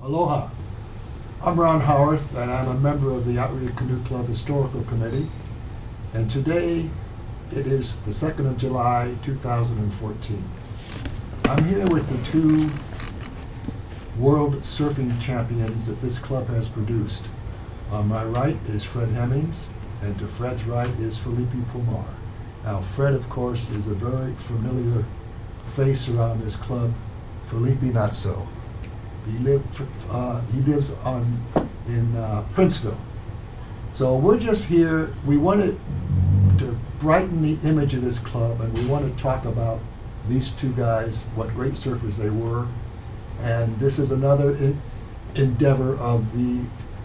Aloha. I'm Ron Howarth, and I'm a member of the Outrigger Canoe Club Historical Committee. And today, it is the 2nd of July, 2014. I'm here with the two world surfing champions that this club has produced. On my right is Fred Hemmings, and to Fred's right is Felipe Pomar. Now, Fred, of course, is a very familiar face around this club. Felipe, not so. He lives in Princeville. So we're just here. We wanted to brighten the image of this club, and we want to talk about these two guys, what great surfers they were. And this is another endeavor of the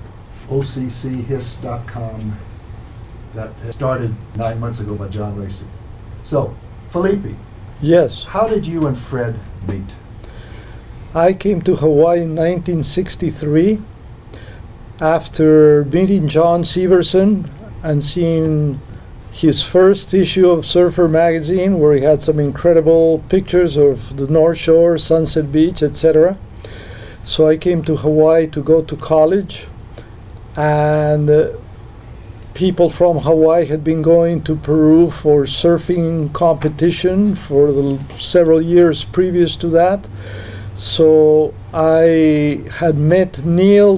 OCCHIS.com that started 9 months ago by John Lacey. So, Felipe. Yes. How did you and Fred meet? I came to Hawaii in 1963 after meeting John Severson and seeing his first issue of Surfer magazine, where he had some incredible pictures of the North Shore, Sunset Beach, etc. So I came to Hawaii to go to college, and people from Hawaii had been going to Peru for surfing competition for the several years previous to that. So I had met Neil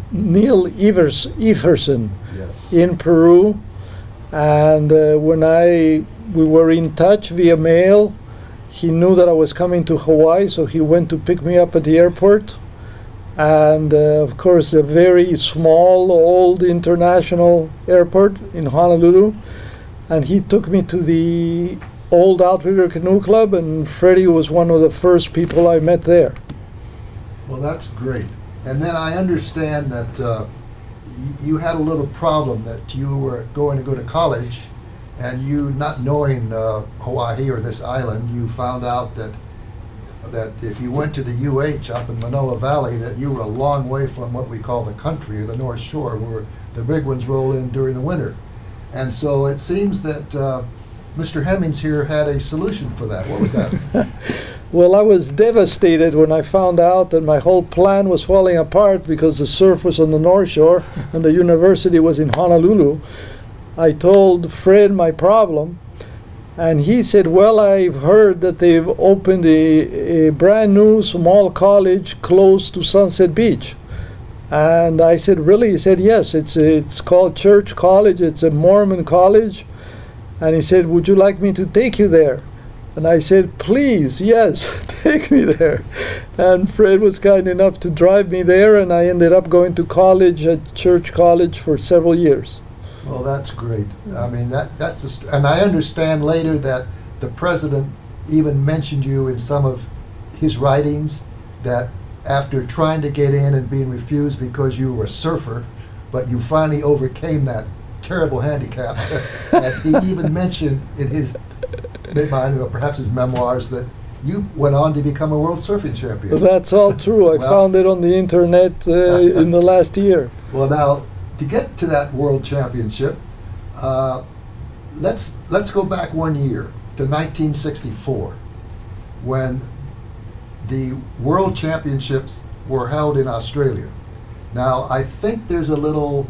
Everson Yes. in Peru, and when we were in touch via mail, he knew that I was coming to Hawaii, so he went to pick me up at the airport. And of course, a very small, old international airport in Honolulu, and he took me to the old Outrigger Canoe Club, and Freddie was one of the first people I met there. Well, that's great. And then I understand that you had a little problem, that you were going to go to college, and you, not knowing Hawaii or this island, you found out that if you went to the UH up in Manoa Valley, that you were a long way from what we call the country, or the North Shore, where the big ones roll in during the winter. And so it seems that Mr. Hemmings here had a solution for that. What was that? Well, I was devastated when I found out that my whole plan was falling apart because the surf was on the North Shore and the university was in Honolulu. I told Fred my problem, and he said, well, I've heard that they've opened a brand new small college close to Sunset Beach. And I said, really? He said, yes, it's called Church College. It's a Mormon college. And he said, would you like me to take you there? And I said, please, yes, take me there. And Fred was kind enough to drive me there, and I ended up going to college at Church College for several years. Well, that's great. I mean, and I understand later that the president even mentioned you in some of his writings, that after trying to get in and being refused because you were a surfer, but you finally overcame that terrible handicap. And he even mentioned in his, perhaps his memoirs, that you went on to become a world surfing champion. That's all true. I found it on the internet in the last year. Well, now, to get to that world championship, let's go back 1 year to 1964, when the world championships were held in Australia. Now, I think there's a little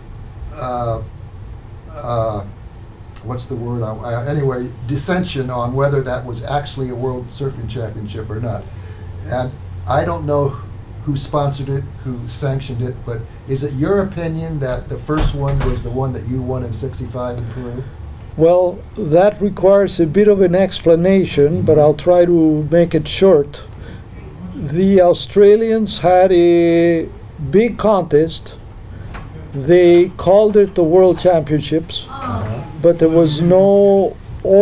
what's the word? Anyway, dissension on whether that was actually a World Surfing Championship or not. And I don't know who sponsored it, who sanctioned it, but is it your opinion that the first one was the one that you won in '65 in Peru? Well, that requires a bit of an explanation, but I'll try to make it short. The Australians had a big contest. They called it the World Championships, but there was no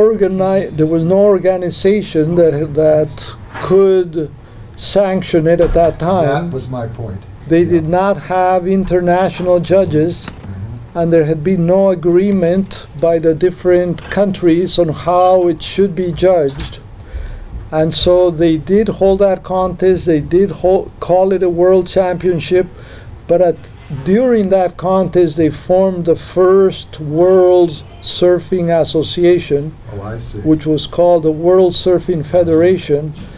organization that could sanction it at that time. That was my point. They did not have international judges, and there had been no agreement by the different countries on how it should be judged. And so they did hold that contest, they did call it a World Championship, but during that contest they formed the first World Surfing Association, Oh, I see. which was called the World Surfing Federation.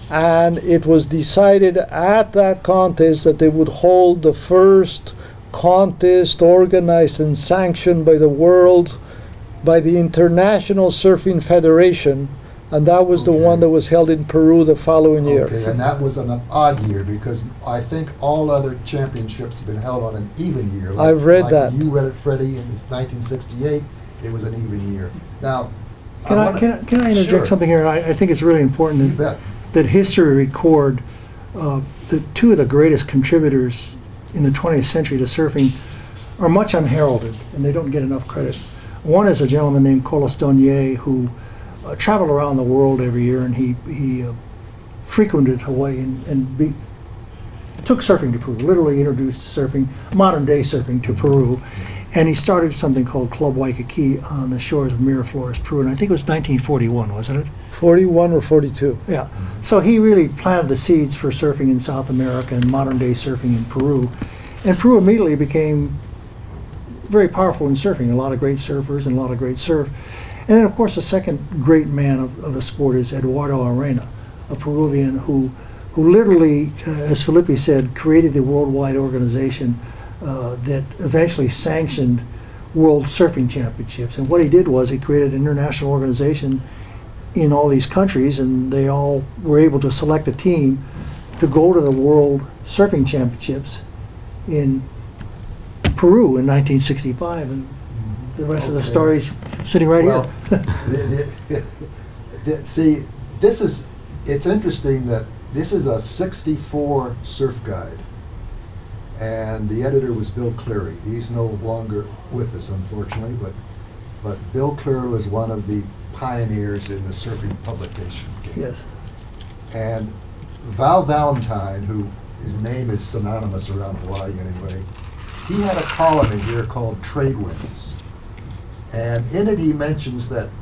And it was decided at that contest that they would hold the first contest organized and sanctioned by the world, by the International Surfing Federation, and that was the Okay. one that was held in Peru the following year. Okay, and that was an odd year because I think all other championships have been held on an even year. I've read that. You read it, Freddie, in 1968, it was an even year. Now, Can I interject Sure. something here? I think it's really important You that, bet. that history record that two of the greatest contributors in the 20th century to surfing are much unheralded, and they don't get enough credit. One is a gentleman named Colas Donier, who traveled around the world every year, and he frequented Hawaii and took surfing to Peru, literally introduced surfing, modern day surfing to Peru. And he started something called Club Waikiki on the shores of Miraflores, Peru, and I think it was 1941, wasn't it? 41 or 42. Yeah. So he really planted the seeds for surfing in South America and modern day surfing in Peru. And Peru immediately became very powerful in surfing, a lot of great surfers and a lot of great surf. And then, of course, the second great man of the sport is Eduardo Arena, a Peruvian who literally, as Felipe said, created the worldwide organization that eventually sanctioned World Surfing Championships. And what he did was he created an international organization in all these countries, and they all were able to select a team to go to the World Surfing Championships in Peru in 1965. And the rest of the Okay. story's sitting right Well, here. see, it's interesting that this is a 64 surf guide. And the editor was Bill Cleary. He's no longer with us, unfortunately, but Bill Cleary was one of the pioneers in the surfing publication. Yes. And Val Valentine, who his name is synonymous around Hawaii anyway, he had a column in here called Trade Winds. And in it he mentions that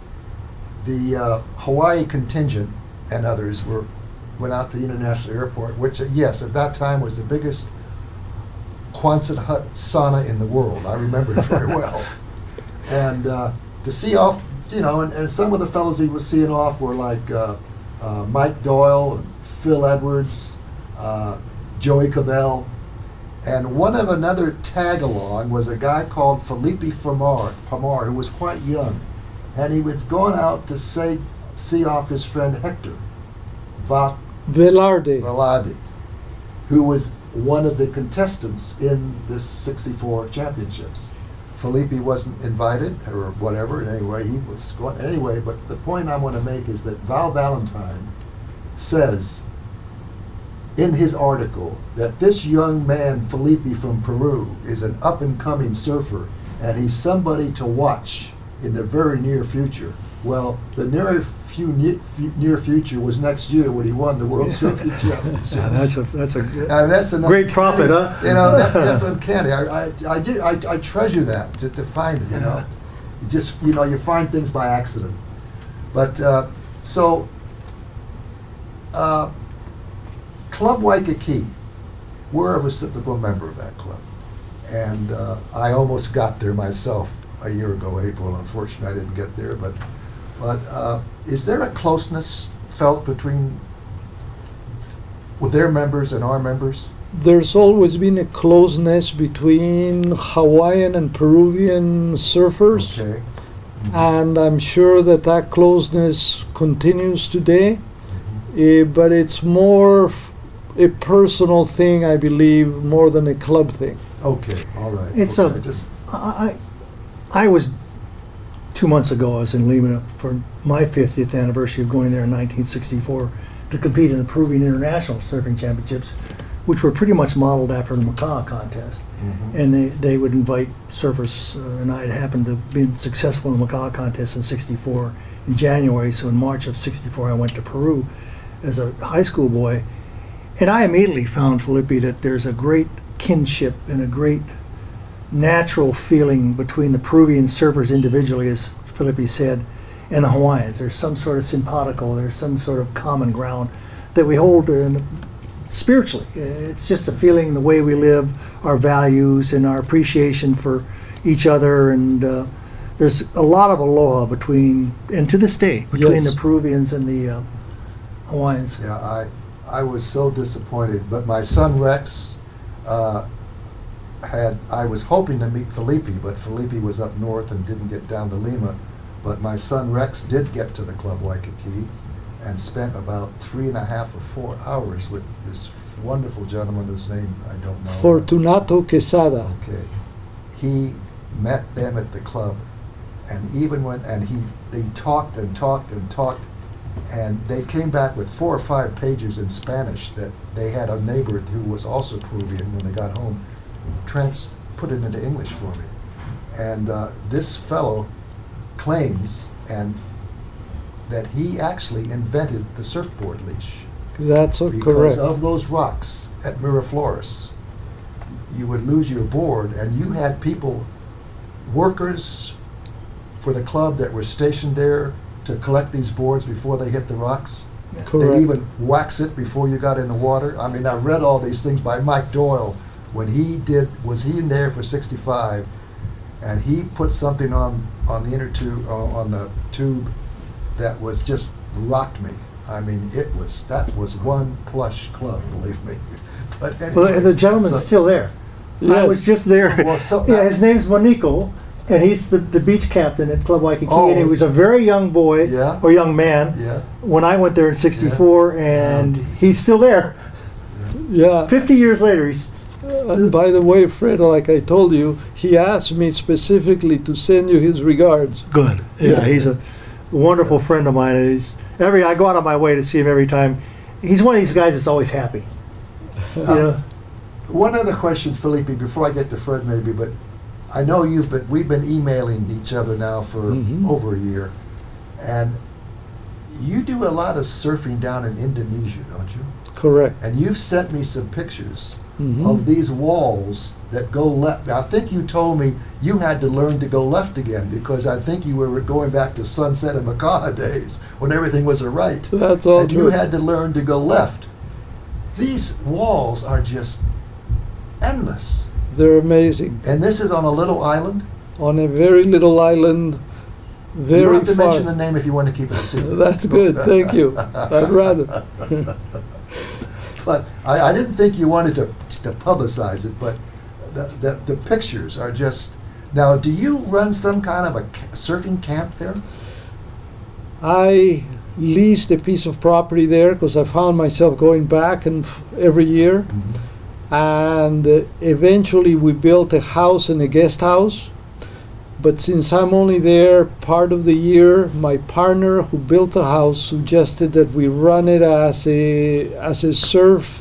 the Hawaii contingent and others went out to the International Airport, which, yes, at that time was the biggest Quonset hut sauna in the world. I remember it very well. And to see off, and some of the fellows he was seeing off were like Mike Doyle, and Phil Edwards, Joey Cabell, and one of another tag-along was a guy called Felipe Pomar, who was quite young, and he was going out to see off his friend Hector Velarde. who was one of the contestants in this 64 championships. Felipe wasn't invited or whatever, and anyway, he was going anyway, but the point I want to make is that Val Valentine says in his article that this young man, Felipe from Peru, is an up-and-coming surfer, and he's somebody to watch in the very near future. Well, the near future was next year when he won the World Surfing Championships. That's a That's an great prophet, huh? That's uncanny. I treasure that to find it. You just you find things by accident. But Club Waikiki, we're a reciprocal member of that club, and I almost got there myself a year ago, April. Unfortunately, I didn't get there, but is there a closeness felt with their members and our members? There's always been a closeness between Hawaiian and Peruvian surfers, Okay. and I'm sure that closeness continues today. But it's more a personal thing, I believe, more than a club thing. Okay. All right. It's okay. I was 2 months ago. I was in Lima for my 50th anniversary of going there in 1964 to compete in the Peruvian International Surfing Championships, which were pretty much modeled after the Macau contest. Mhm. And they would invite surfers, and I had happened to have been successful in the Macau contest in '64 in January. So in March of '64, I went to Peru as a high school boy, and I immediately found, Felipe, that there's a great kinship and a great natural feeling between the Peruvian surfers individually, as Felipe said, and the Hawaiians. There's some sort of simpatico, there's some sort of common ground that we hold spiritually. It's just a feeling, the way we live, our values, and our appreciation for each other. And there's a lot of aloha between, and to this day, between Yes. the Peruvians and the Hawaiians. Yeah, I was so disappointed. But my son Rex I was hoping to meet Felipe, but Felipe was up north and didn't get down to Lima. But my son Rex did get to the Club Waikiki and spent about 3.5 or 4 hours with this wonderful gentleman whose name I don't know. Fortunato Quesada. Okay. He met them at the club, and even when they talked and talked and talked, and they came back with 4 or 5 pages in Spanish that they had a neighbor who was also Peruvian when they got home put it into English for me. And this fellow claims that he actually invented the surfboard leash. That's Because correct. of those rocks at Miraflores, you would lose your board, and you had people, workers for the club that were stationed there to collect these boards before they hit the rocks. Correct. They'd even wax it before you got in the water. I mean, I read all these things by Mike Doyle when was he in there for 65, and he put something on the inner tube, on the tube, that was just rocked me. I mean, that was one plush club, believe me. But anyway, Well, the gentleman's so- still there. I Yes. was just there. Well, so Yeah, that's- his name's Monico, and he's the beach captain at Club Waikiki. Oh, and he is- was a very young boy, Yeah. or young man, Yeah. when I went there in '64, and he's still there. Yeah. 50 years later, he's And by the way, Fred, like I told you, he asked me specifically to send you his regards. good. Yeah, he's a wonderful friend of mine, and I go out of my way to see him every time. He's one of these guys that's always happy. You know? One other question, Felipe, before I get to Fred maybe, but I know we've been emailing each other now for Mhm. over a year, and you do a lot of surfing down in Indonesia, don't you? Correct. And you've sent me some pictures Mhm. of these walls that go left. I think you told me you had to learn to go left again, because I think you were going back to Sunset and Makaha days when everything was a right. That's all And you true. had to learn to go left. These walls are just endless. They're amazing. And this is on a little island. On a very little island, You very don't have to far. mention the name if you want to keep it a secret. That's good. Thank you. I'd rather. But I didn't think you wanted to publicize it, but the pictures are just... Now, do you run some kind of a surfing camp there? I leased a piece of property there because I found myself going back and every year. And eventually we built a house and a guest house. But since I'm only there part of the year, my partner who built the house suggested that we run it as a surf,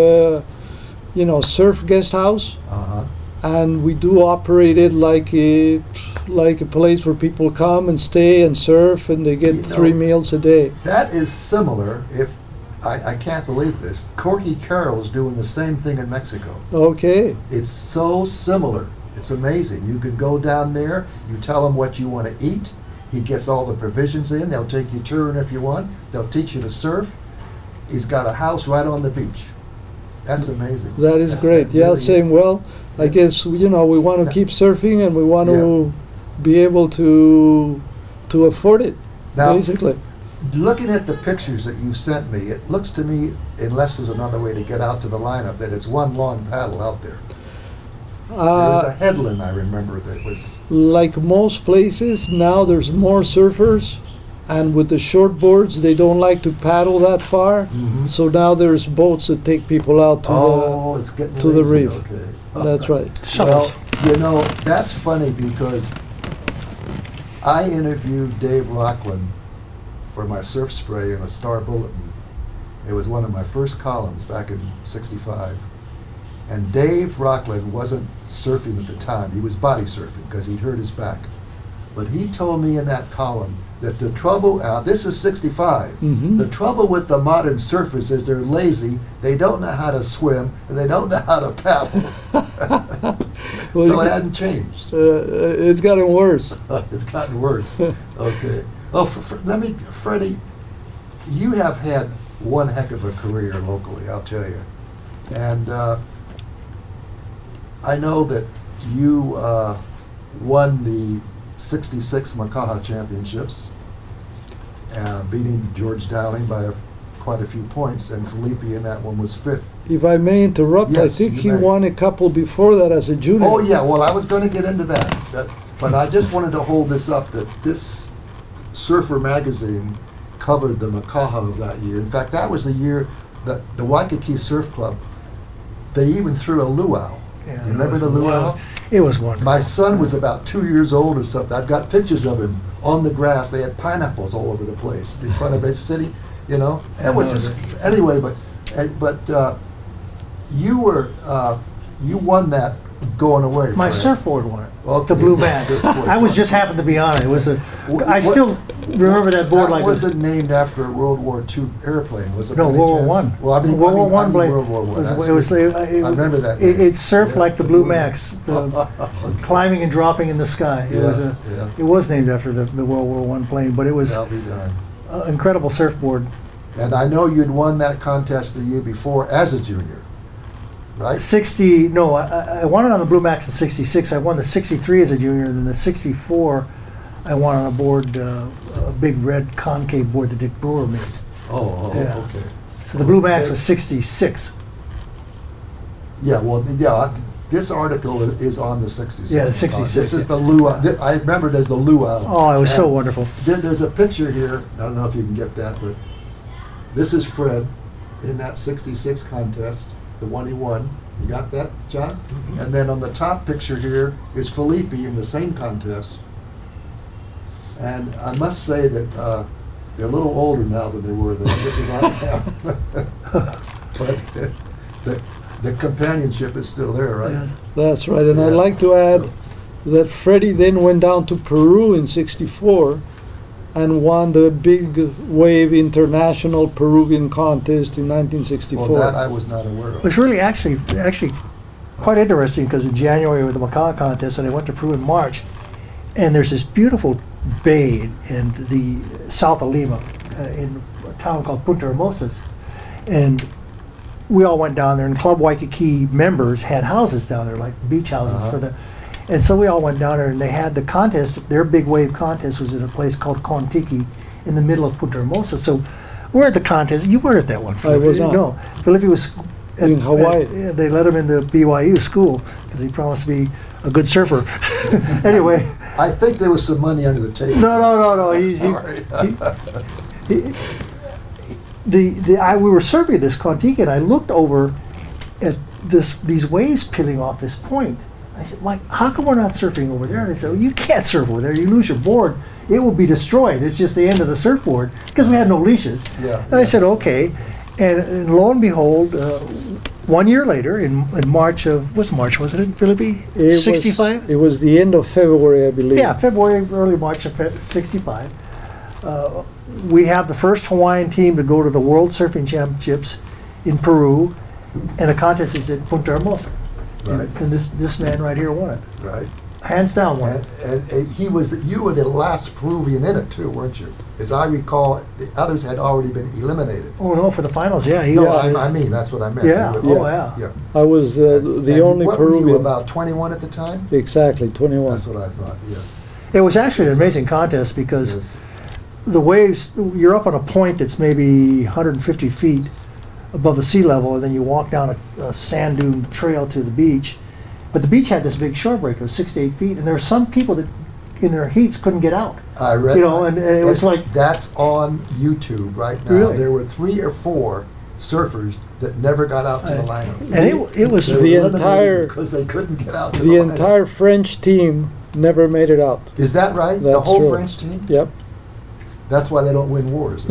surf guest house. Uh-huh. And we do operate it like a place where people come and stay and surf, and they get You know, 3 meals a day. That is similar, I can't believe this, Corky Carroll's doing the same thing in Mexico. Okay. It's so similar. It's amazing. You can go down there, you tell him what you want to eat, he gets all the provisions in, they'll take you touring if you want, they'll teach you to surf. He's got a house right on the beach. That's amazing. That is great. That Yeah, really- saying, well, I Yeah. guess, we want to keep surfing and we want Yeah. to be able to afford it, Now, basically. looking at the pictures that you've sent me, it looks to me, unless there's another way to get out to the lineup, that it's one long paddle out there. There was a headland, I remember, that was... Like most places, now there's more surfers, and with the short boards, they don't like to paddle that far. Mhm. So now there's boats that take people out to Oh, it's getting to the lazy, reef. okay. That's right. Well, that's funny because I interviewed Dave Rockland for my Surf Spray in a Star Bulletin. It was one of my first columns back in '65. And Dave Rockland wasn't surfing at the time. He was body surfing because he'd hurt his back. But he told me in that column that the trouble, this is '65, Mhm. the trouble with the modern surfers is they're lazy, they don't know how to swim, and they don't know how to paddle. Well, So you- it hadn't changed. It's gotten worse. It's gotten worse. Okay. Well, Freddie, you have had one heck of a career locally, I'll tell you. And I know that you won the '66 Makaha Championships, beating George Dowling by a quite a few points, and Felipe in that one was fifth. If I may interrupt, I Yes, think you he may. won a couple before that as a junior. Oh, yeah, well, I was gonna get into that, but I just wanted to hold this up, that this Surfer magazine covered the Makaha of that year. In fact, that was the year that the Waikiki Surf Club, they even threw a luau. Yeah, You remember the luau? It was wonderful. My son was about 2 years old or something. I've got pictures of him on the grass. They had pineapples all over the place in front of his city, you know? It was just, anyway, but you won that going away. My Fred. surfboard won it. Okay. The Blue Max. Surfboard. I was just happened to be on it. It was a. I What- still remember that board That like this. wasn't named after a World War II airplane, was it? No, by any World War chance? One. Well, I mean, World War One blade. World War One. It was. I remember that. It name. surfed Yeah. like the Blue Max, the climbing and dropping in the sky. It was Yeah, yeah. It was named after the World War One plane, but it was That'll be done. an incredible surfboard. And I know you'd won that contest the year before as a junior, right? 60. No, I won it on the Blue Max in '66. I won the '63 as a junior, and then the '64 I won on a board, a big red concave board that Dick Brewer made. Oh, Yeah. okay. So the Blue Max was '66. Yeah, well, yeah, this article is on the 66. Yeah, the 66, This is yeah. the luau. I remember it as the luau. Oh, it was so And wonderful. There's a picture here, I don't know if you can get that, but this is Fred in that 66 contest, the one he won. You got that, John? Mm-hmm. And then on the top picture here is Felipe in the same contest. And I must say that they're a little older now than they were then. This is on But the companionship is still there, right? Yeah. That's right, and I'd Yeah. like to add So- that Freddie then went down to Peru in '64 and won the Big Wave International Peruvian Contest in 1964. Well, that I was not aware It of. was really actually quite interesting because in January with the Macaw contest, and I went to Peru in March, and there's this beautiful bay in the south of Lima, in a town called Punta Hermosas, and we all went down there, and Club Waikiki members had houses down there, like beach houses Uh-huh. for the. And so we all went down there, and they had the contest. Their big wave contest was in a place called Kontiki, in the middle of Punta Hermosa. So we're at the contest. You were at that one. I was Felipe. not. No, Felipe was In Hawaii. yeah, they let him into BYU school because he promised to be a good surfer. Anyway, I think there was some money under the table. no. Sorry. We were surfing this Kontiki, and I looked over at these waves peeling off this point. I said, Mike, how come we're not surfing over there? And they said, well, you can't surf over there. You lose your board. It will be destroyed. It's just the end of the surfboard because we had no leashes. Yeah, And I yeah. said, okay. And lo and behold, 1 year later, in March of, was wasn't it, Philippi? It was- 65? It was the end of February, I believe. Yeah, February, early March of '65. We have the first Hawaiian team to go to the World Surfing Championships in Peru, and the contest is at Punta Hermosa. Right. And this man right here won it. Right. Hands down won it. And you were the last Peruvian in it too, weren't you? As I recall, the others had already been eliminated. Oh, no, for the finals, yeah. He No, also, I mean, that's what I meant. yeah, You were- oh, yeah. Yeah. I was And the only what were you, Peruvian. about 21 at the time? Exactly, 21. That's what I thought, yeah. It was actually an amazing contest because Yes. the waves, you're up on a point that's maybe 150 feet above the sea level, and then you walk down a sand dune trail to the beach. But the beach had this big shore break of 6 to 8 feet, and there were some people that in their heats couldn't get out. I read. You know, and it was like- that's on YouTube right now. Really? There were 3 or 4 surfers that never got out to the lineup. And it was, They were The eliminated entire- because they couldn't get out to the The lineup. entire French team never made it out. Is that right? The That's whole true. French team? Yep. That's why they don't win wars.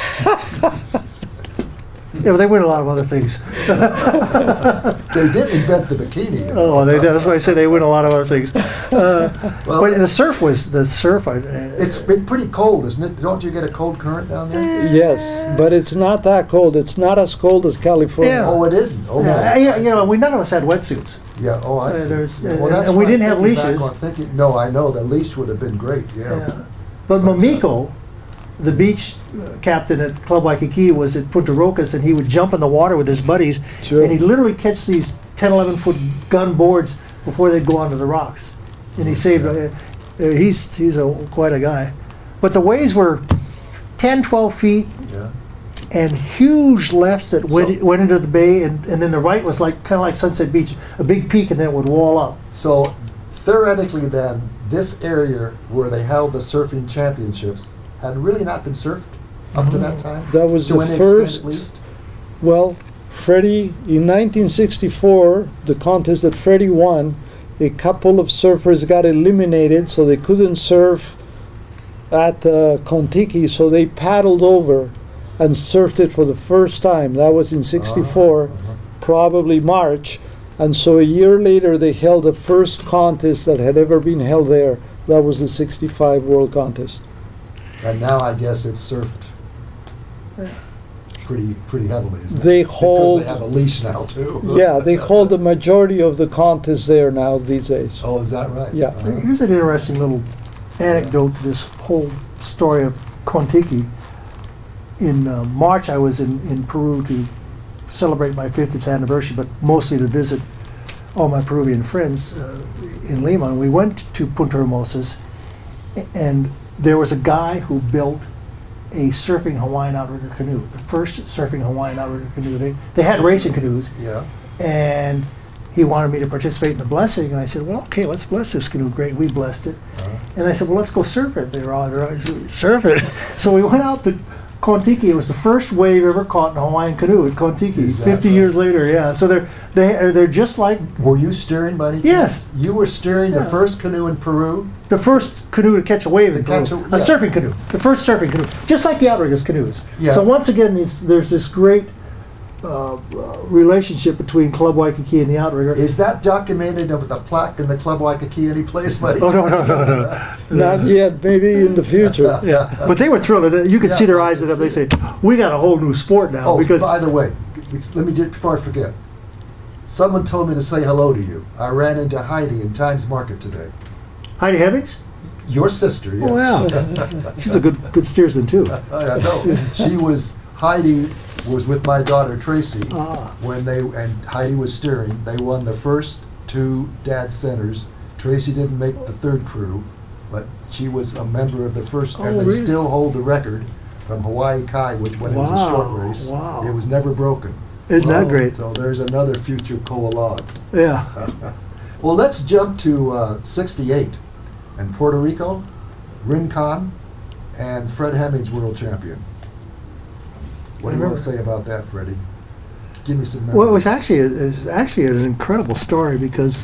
yeah, but they win a lot of other things. They did invent the bikini. you know. Oh, that's why I say they win a lot of other things. Well, But the surf. It's been pretty cold, isn't it? Don't you get a cold current down there? Yes, but it's not that cold. It's not as cold as California. Yeah. Oh, it isn't. Oh, my. Yeah, I you know, see. we none of us had wetsuits. Yeah. Oh, I see. there's- Yeah, and- that's and we right. didn't have Thinking back leashes. on thinking- no, I know the leash would have been great. Yeah. Yeah. But Mamiko, the beach captain at Club Waikiki, was at Punta Rocas, and he would jump in the water with his buddies, Sure. and he'd literally catch these 10, 11-foot gun boards before they'd go onto the rocks. And he saved. He's quite a guy. But the waves were 10, 12 feet, Yeah. and huge lefts that So- went into the bay, and then the right was like, kind of like Sunset Beach, a big peak, and then it would wall up. So theoretically then, this area where they held the surfing championships had really not been surfed up to that time? That was To the any extent first- at least? Well, Freddie, in 1964, the contest that Freddie won, a couple of surfers got eliminated, so they couldn't surf at Kontiki, so they paddled over and surfed it for the first time. That was in '64, Uh-huh. probably March. And so a year later, they held the first contest that had ever been held there. That was the '65 World Contest. And now I guess it's surfed pretty heavily, isn't it? They hold, Because they have a leash now too. yeah, they hold the majority of the contests there now these days. Oh, is that right? Yeah. Uh-huh. Here's an interesting little anecdote to this whole story of Kontiki. In March, I was in Peru to celebrate my 50th anniversary, but mostly to visit all my Peruvian friends in Lima. And we went to Punta Hermosas, and there was a guy who built a surfing Hawaiian outrigger canoe, the first surfing Hawaiian outrigger canoe. They had racing canoes, Yeah. and he wanted me to participate in the blessing, and I said, well, okay, let's bless this canoe. Great, we blessed it. Uh-huh. And I said, well, let's go surf it. They're all surf it. So we went out to Kontiki. It was the first wave ever caught in a Hawaiian canoe at Kontiki, Is that 50 right? years later, yeah. So they're just like Were you steering, buddy? Yes. You were steering the Yeah. first canoe in Peru? the first canoe to catch a wave in To Peru. catch a- A yeah. surfing canoe, the first surfing canoe, just like the outriggers canoes. Yeah. So once again, there's this great relationship between Club Waikiki and the outrigger. Is that documented over the plaque in the Club Waikiki any place, buddy? Oh, no. Not yet, maybe in the future. Yeah, but they were thrilled. You could Yeah, see their I eyes can lit up. They see say, "We got a whole new sport now." Oh, because by the way, let me just, before I forget, someone told me to say hello to you. I ran into Heidi in Times Market today. Heidi Hemmings, Your sister, yes. Oh, wow. she's a good steersman too. I know. Heidi was with my daughter Tracy Ah. when and Heidi was steering. They won the first two dad centers. Tracy didn't make the third crew, but she was a member of the first, and Oh, they really? still hold the record from Hawaii Kai, which when it was a short Wow, race, wow. it was never broken. Isn't that Wow. great? So there's another future Koa Yeah. Well, let's jump to '68 and Puerto Rico, Rincon, and Fred Hemmings world champion. What do you want to say about that, Freddie? Give me some memories. Well, it's actually an incredible story because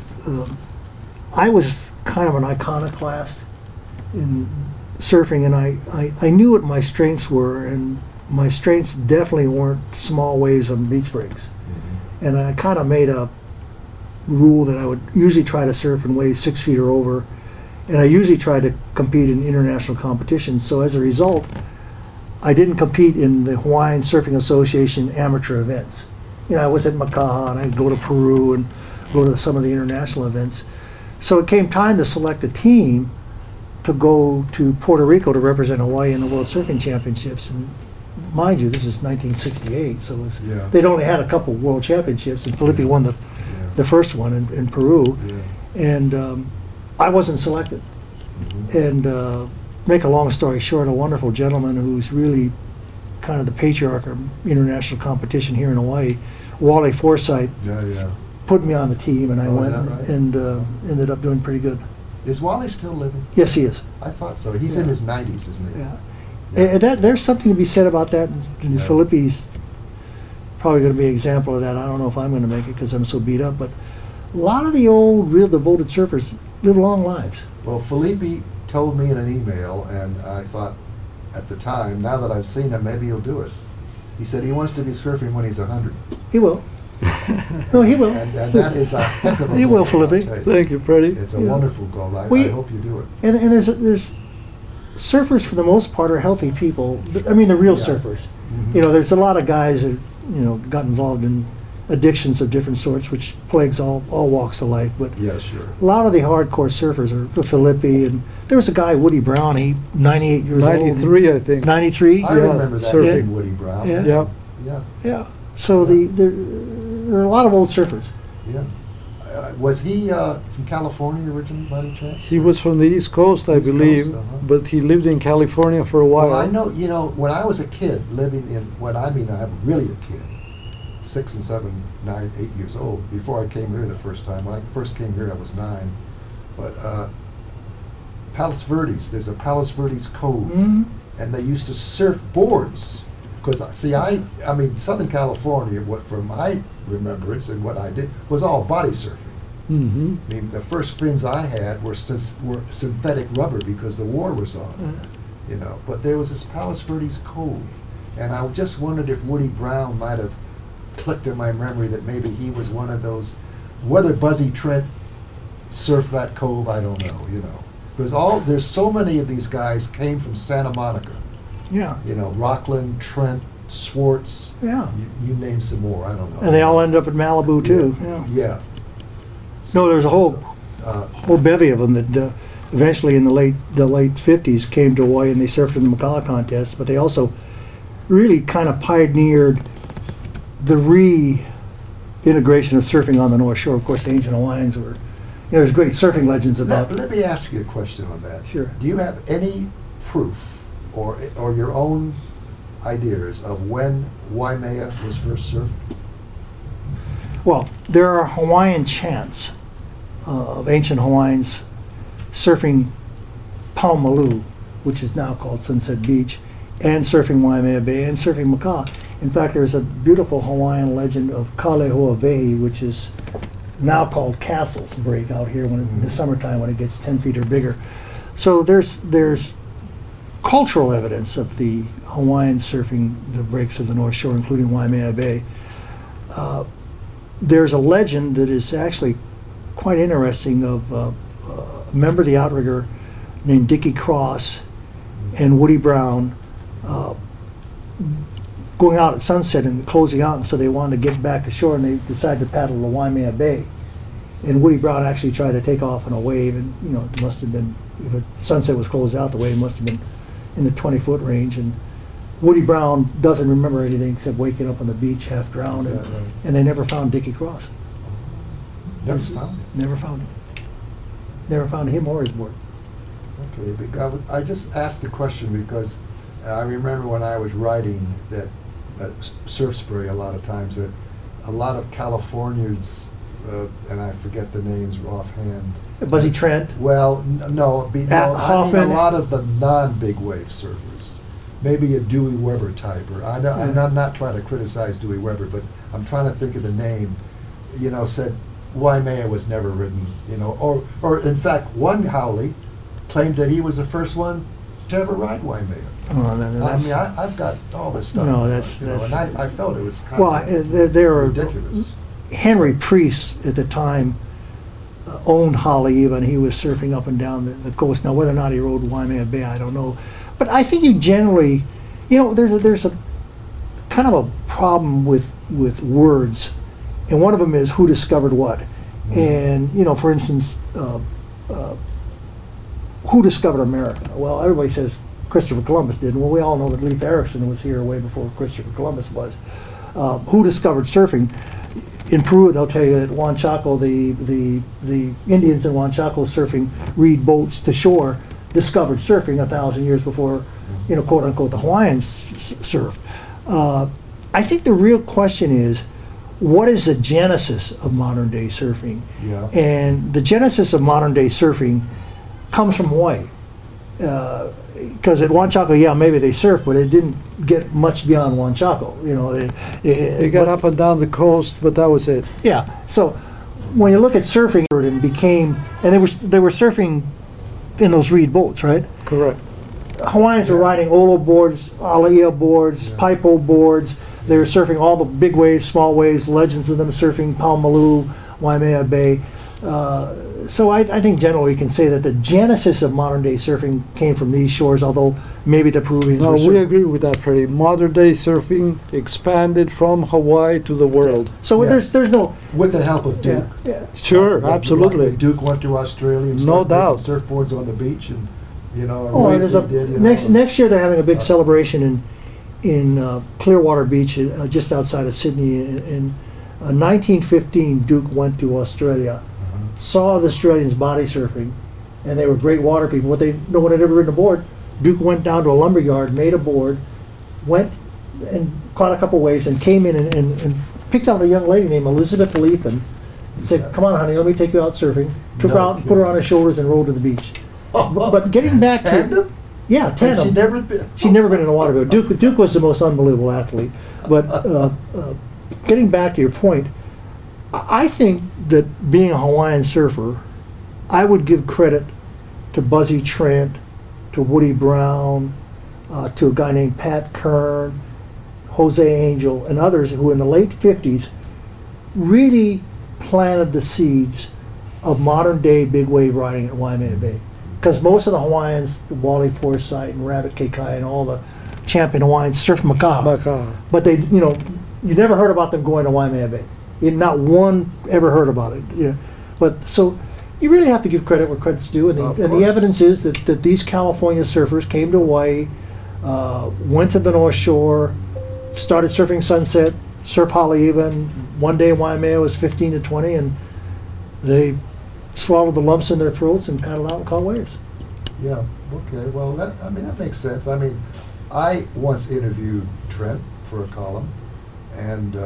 I was kind of an iconoclast in surfing, and I knew what my strengths were, and my strengths definitely weren't small waves on beach breaks. Mhm. And I kind of made a rule that I would usually try to surf in waves 6 feet or over, and I usually tried to compete in international competitions. So as a result, I didn't compete in the Hawaiian Surfing Association amateur events. You know, I was at Makaha, and I'd go to Peru and go to some of the international events. So it came time to select a team to go to Puerto Rico to represent Hawaii in the World Surfing Championships. And mind you, this is 1968, so Yeah. they'd only had a couple World Championships, and Felipe won the first one in Peru. Yeah. And I wasn't selected. Mhm. And make a long story short, a wonderful gentleman who's really kind of the patriarch of international competition here in Hawaii, Wally Forsythe, Yeah, yeah. put me on the team, and I Oh, is went that right? and ended up doing pretty good. Is Wally still living? Yes, he is. I thought so. He's in Yeah. his 90s, isn't he? Yeah. Yeah. And there's something to be said about that. And Yeah. Felipe's probably going to be an example of that. I don't know if I'm going to make it because I'm so beat up, but a lot of the old, real devoted surfers live long lives. Well, Felipe told me in an email, and I thought at the time, now that I've seen him, maybe he'll do it. He said he wants to be surfing when he's 100. He will. No, he will. And that is a heck of a He goal, will, I'll Felipe. tell you. Thank you, Freddie. It's a Yeah. wonderful goal. I We- hope you do it. And there's surfers for the most part are healthy people. I mean, the real Yeah. surfers. Mhm. You know, there's a lot of guys that got involved in addictions of different sorts, which plagues all walks of life. But Yeah, sure. a lot of the hardcore surfers are Felipe, and there was a guy, Woody Brown. He 98 years old. 93, I think. 93. I Yeah, remember that surfing. name, Woody Brown. Yeah. Yeah. Yeah, Yeah. So there are a lot of old surfers. yeah. Was he from California originally, by any chance? He was from the East Coast, I East believe, Coast, uh-huh. but he lived in California for a while. Well, I know, when I was a kid living in, I'm really a kid, 6 and 7, 9, 8 years old, before I came here the first time. When I first came here, I was 9. But Palos Verdes, there's a Palos Verdes Cove, and they used to surf boards. Because, see, I mean, Southern California, what from my remembrance and what I did, was all body surfing. Mm-hmm. I mean, the first fins I had were synthetic rubber because the war was on, But there was this Palos Verdes Cove, and I just wondered if Woody Brown might have clicked in my memory that maybe he was one of those. Whether Buzzy Trent surfed that cove, I don't know, Because there's so many of these guys came from Santa Monica. Yeah. Rockland, Trent, Swartz. Yeah. You name some more, I don't know. And they all end up in Malibu too. Yeah. No, there's a whole bevy of them that eventually in the late 50s came to Hawaii and they surfed in the Macau contest, but they also really kind of pioneered the reintegration of surfing on the North Shore. Of course, the ancient Hawaiians were, there's great surfing legends about. Let me ask you a question on that. Sure. Do you have any proof or your own ideas of when Waimea was first surfed? Well, there are Hawaiian chants of ancient Hawaiians surfing Paumalu, which is now called Sunset Beach, and surfing Waimea Bay and surfing Macau. In fact, there's a beautiful Hawaiian legend of Kalehoawei, which is now called Castles Break out here in the summertime when it gets 10 feet or bigger. So there's cultural evidence of the Hawaiian surfing the breaks of the North Shore, including Waimea Bay. There's a legend that is actually quite interesting of a member of the outrigger named Dickie Cross and Woody Brown going out at sunset and closing out, and so they wanted to get back to shore, and they decided to paddle to Waimea Bay. And Woody Brown actually tried to take off on a wave, and it must have been, if a sunset was closed out, the wave must have been in the 20-foot range. And Woody Brown doesn't remember anything except waking up on the beach half drowned, and they never found Dickie Cross. Never found him. Never found him. Never found him or his board. Okay, but I just asked the question because I remember when I was writing that surf spray a lot of times that a lot of Californians, and I forget the names offhand. Buzzy Trent. Well, no, I mean Hoffman. a lot of the non-big wave surfers. Maybe a Dewey Weber type, or I'm not trying to criticize Dewey Weber, but I'm trying to think of the name. Said Waimea was never written. Or in fact, one Howley claimed that he was the first one to ever ride Waimea. Oh, that's, I've got all this stuff. No, that's and I felt it was kind there of are ridiculous. Henry Priest at the time owned Haleiwa, and he was surfing up and down the coast. Now, whether or not he rode Waimea Bay, I don't know. But I think you generally, there's a kind of a problem with words, and one of them is who discovered what. And for instance, who discovered America? Well, everybody says Christopher Columbus did. Well, we all know that Leif Erikson was here way before Christopher Columbus was. Who discovered surfing? In Peru, they'll tell you that Huanchaco, the Indians in Huanchaco surfing reed boats to shore, discovered surfing 1,000 years before, quote unquote, the Hawaiians surfed. I think the real question is, what is the genesis of modern day surfing? Yeah. And the genesis of modern day surfing comes from Hawaii. Because at Huanchaco, maybe they surfed, but it didn't get much beyond Huanchaco. They got up and down the coast, but that was it. Yeah. So when you look at surfing, and they were surfing in those reed boats, right? Correct. Hawaiians were riding Olo boards, Alaia boards, Paipo boards. They were surfing all the big waves, small waves, legends of them surfing Paumalu, Waimea Bay. So I think generally we can say that the genesis of modern day surfing came from these shores, although maybe the Peruvians No, were we agree with that, Freddie. Modern day surfing expanded from Hawaii to the world. So there's no... With the help of Duke. Yeah. Sure, Like absolutely. Duke went to Australia and No started doubt. making surfboards on the beach, and Oh, there's next year they're having a big celebration in Clearwater Beach, just outside of Sydney, in 1915, Duke went to Australia, saw the Australians body surfing, and they were great water people. But no one had ever ridden a board. Duke went down to a lumber yard, made a board, went and caught a couple waves, and came in and picked out a young lady named Elizabeth Lethen and said, "Come on, honey, let me take you out surfing." Took her No out, put her on his shoulders, and rode to the beach. But getting back to Tandem? yeah, And tandem. she never been. She'd never been in a water boat. Duke was the most unbelievable athlete. But getting back to your point, I think that being a Hawaiian surfer, I would give credit to Buzzy Trent, to Woody Brown, to a guy named Pat Kern, Jose Angel, and others who in the late 50s really planted the seeds of modern day big wave riding at Waimea Bay. Because most of the Hawaiians, Wally Forsythe and Rabbit Kekai and all the champion Hawaiians surfed Makaha. Makaha. But they, you never heard about them going to Waimea Bay. Not one ever heard about it. Yeah. But so you really have to give credit where credit's due, and Of the course. evidence is that these California surfers came to Hawaii, went to the North Shore, started surfing Sunset, Surf Haleiwa. One day in Waimea was 15 to 20, and they swallowed the lumps in their throats and paddled out and caught waves. Yeah, okay, well, that makes sense. I mean, I once interviewed Trent for a column, and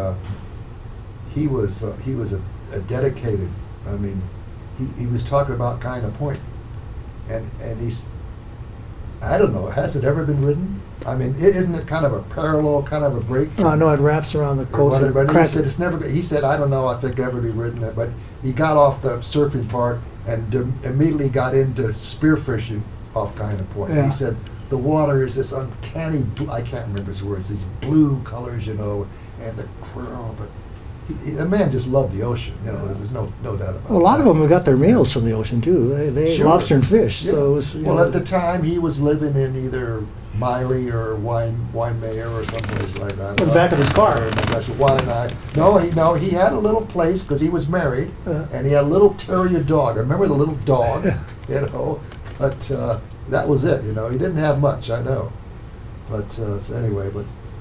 he was a dedicated, I mean, he was talking about kind of point, and he's, I don't know, has it ever been ridden? I mean, isn't it kind of a parallel, kind of a break? No, it wraps around the Or coast. whatever, and but he cracks said it. it's never. He said, I don't know if it could ever be ridden, but he got off the surfing part and immediately got into spearfishing off Kind of Point. Yeah. He said the water is this uncanny. I can't remember his words. These blue colors, and the but the man just loved the ocean. There's no doubt about it. Well, a lot of them have got their meals from the ocean too. They ate Sure. lobster and fish. Yeah. So it was, well, at the time he was living in either Miley or Waimea or someplace like that. In the back of his car. That's why No, he had a little place because he was married, and he had a little terrier dog. I remember the little dog, but that was it. He didn't have much. I know, but so anyway,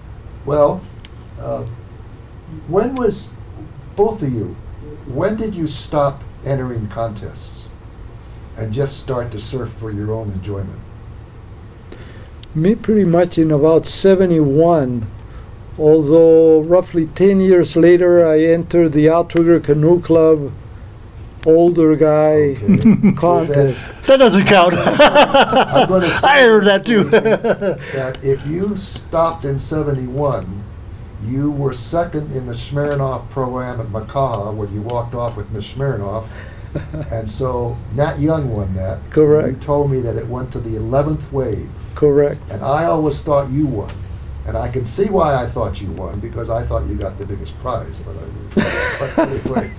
when was both of you? When did you stop entering contests and just start to surf for your own enjoyment? Me pretty much in about 71, although roughly 10 years later I entered the Outrigger Canoe Club older guy Okay. contest. That doesn't count. I'm going to say I heard that too. that if you stopped in 71, you were second in the Smirnoff Pro-Am at Makaha when you walked off with Miss Smirnoff. And so Nat Young won that. Correct. You told me that it went to the 11th wave. Correct. And I always thought you won. And I can see why I thought you won, because I thought you got the biggest prize. But anyway,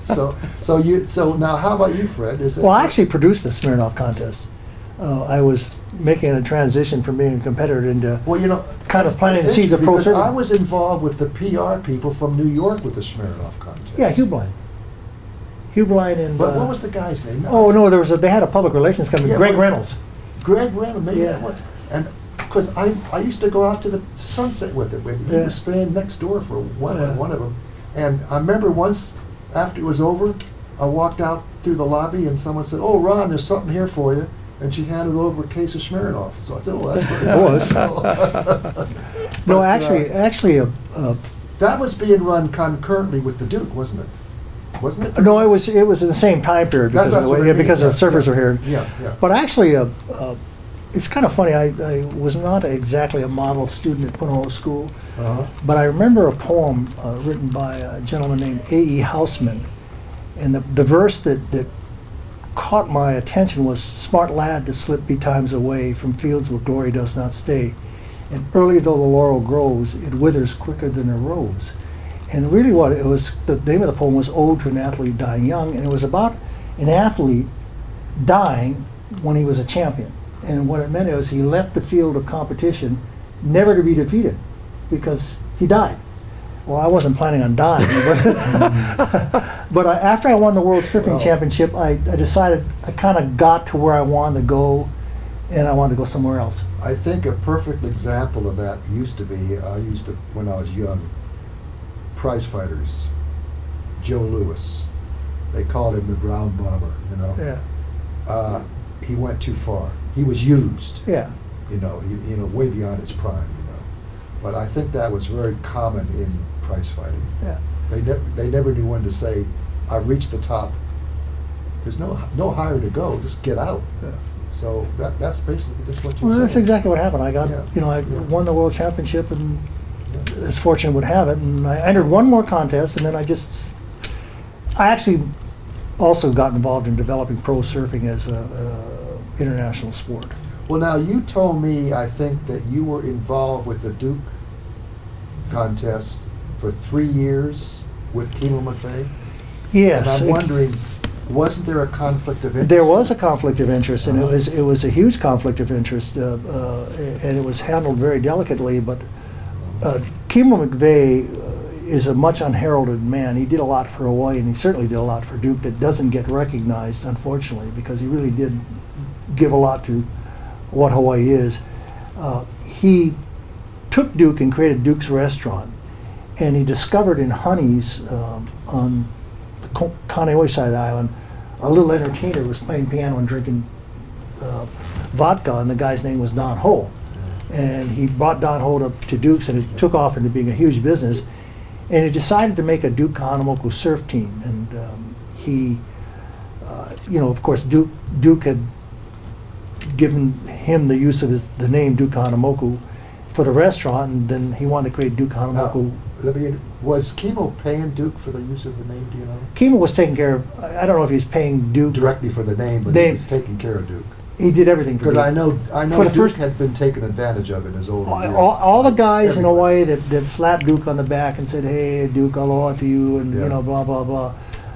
so now how about you, Fred? Is it, Well, I actually produced the Smirnoff contest. I was making a transition from being a competitor into well, kind of planting the it's seeds of pro because surfing. I was involved with the PR people from New York with the Smirnoff contest. Yeah, Hugh Blind. Hugh Blind and. But what was the guy's name? Oh no, they had a public relations company, Yeah, Greg but- Reynolds. Greg Reynolds, maybe Yeah. that was. And because I used to go out to the Sunset with it when he Yeah. was staying next door for one Yeah. of them. And I remember once after it was over, I walked out through the lobby and someone said, "Oh, Ron, there's something here for you." And she handed over a case of Smirnoff. So I said, "Oh, that's very nice." No, But, actually, that was being run concurrently with the Duke, wasn't it? Wasn't it? no, it was in the same time period because That's of the what way, I mean. because the Yeah, surfers yeah. were here. Yeah, yeah. But actually, it's kind of funny. I was not exactly a model student at Punahou School, Uh-huh. but I remember a poem written by a gentleman named A.E. Houseman, and the verse that caught my attention was, "Smart lad to slip betimes away from fields where glory does not stay. And early though the laurel grows, it withers quicker than a rose." And really what it was, the name of the poem was Ode to an Athlete Dying Young, and it was about an athlete dying when he was a champion. And what it meant was he left the field of competition never to be defeated because he died. Well, I wasn't planning on dying, but after I won the World Surfing Well. Championship, I decided I kind of got to where I wanted to go, and I wanted to go somewhere else. I think a perfect example of that used to be, when I was young, prize fighters. Joe Louis. They called him the Brown Bomber, you know. Yeah. He went too far. He was used, Yeah. you know, way beyond his prime, you know. But I think that was very common in prize fighting. Yeah. They never knew when to say, "I've reached the top. There's no higher to go. Just get out." Yeah. So that's basically just what you're Well, that's saying. exactly what happened. I got, Yeah. I Yeah. won the world championship, and Yeah. as fortune would have it, and I entered one more contest, and then I actually also got involved in developing pro surfing as a international sport. Well, now you told me, I think, that you were involved with the Duke contest for 3 years with Kimo McVeigh. Yes. And I'm wondering, wasn't there a conflict of interest? There was a conflict of interest, and Uh-huh. it was a huge conflict of interest, and it was handled very delicately. But Kimo McVeigh is a much unheralded man. He did a lot for Hawaii, and he certainly did a lot for Duke that doesn't get recognized, unfortunately, because he really did give a lot to what Hawaii is. He took Duke and created Duke's Restaurant, and he discovered in Honey's on the Kaneohe side of the island, a little entertainer was playing piano and drinking vodka, and the guy's name was Don Ho. And he brought Don Ho to Duke's, and it took off into being a huge business. And he decided to make a Duke Kahanamoku surf team. And he, of course, Duke had given him the use of the name Duke Kahanamoku for the restaurant, and then he wanted to create Duke Kahanamoku. Was Kimo paying Duke for the use of the name, do you know? Kimo was taking care of, I don't know if he was paying Duke. Directly for the name, but he Name. was taking care of Duke. He did everything for Because Duke. I know For the Duke first- had been taken advantage of in his older years. All the guys in Everybody. Hawaii that slapped Duke on the back and said, "Hey, Duke, aloha to you," and Yeah. blah blah blah.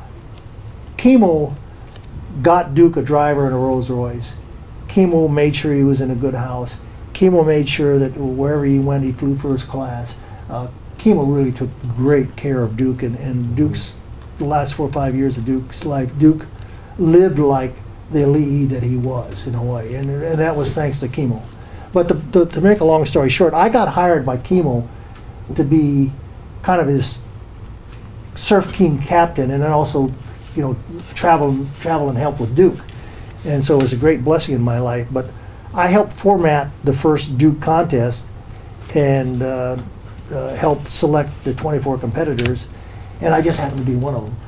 Kimo got Duke a driver in a Rolls Royce. Kimo made sure he was in a good house. Kimo made sure that wherever he went, he flew first class. Kimo really took great care of Duke, and Duke's the last 4 or 5 years of Duke's life, Duke lived like the elite that he was in Hawaii, and that was thanks to Kimo. But to make a long story short, I got hired by Kimo to be kind of his Surf King captain, and then also, travel and help with Duke. And so it was a great blessing in my life. But I helped format the first Duke contest and helped select the 24 competitors, and I just happened to be one of them.